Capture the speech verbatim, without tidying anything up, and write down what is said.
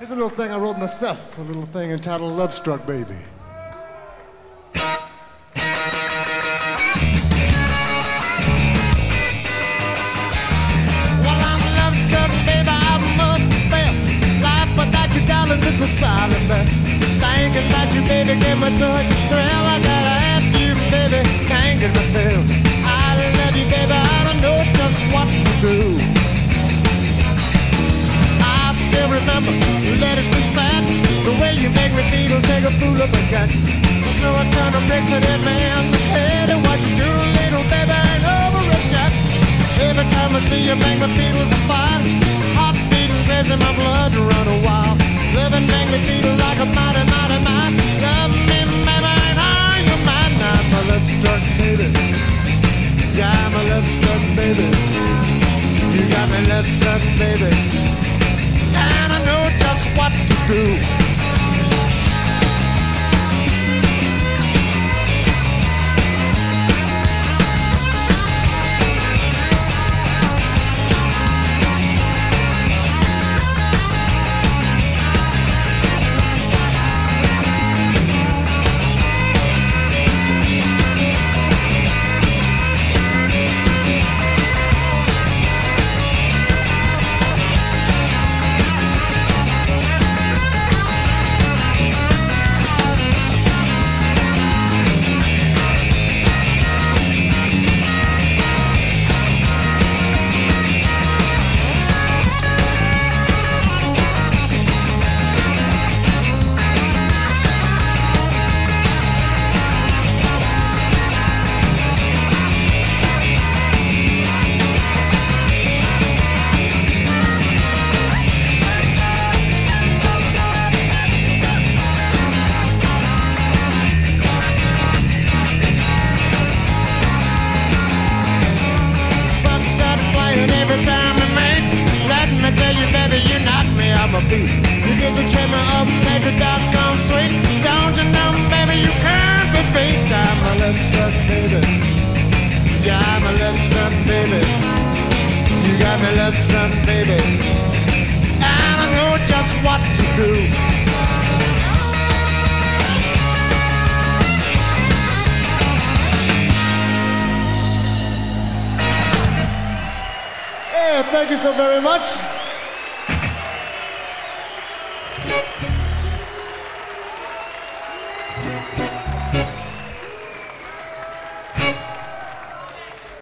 Here's a little thing I wrote myself, a little thing entitled Love Struck Baby. Well, I'm love struck, baby, I must confess. Life without you, darling, it's a silent mess. Thinking about you, baby, gave me such a thrill. I gotta have you, baby, can't get my fill. I love you, baby, I don't know just what to do. I still remember, let it be said, the way you make me feel, take a fool of a cat. So I turn to mix it in me in the head, and what you do, little baby, ain't over it yet. Every time I see you, make me feel so fine. Heart beating crazy, my blood to run a while. Living make me feel like a mighty, mighty man. Love me, baby, and are you mine? I'm a love struck baby. Yeah, I'm a love struck baby. You got me love struck baby. And I know just what to do. Every time we meet, let me tell you, baby, you knock me off my feet. You get the trim up, make the doggone sweet. Don't you know, baby, you can't be beat. I'm a love struck baby. Yeah, I'm a love struck baby. You got me love struck baby. And I know just what to do. Thank you so very much.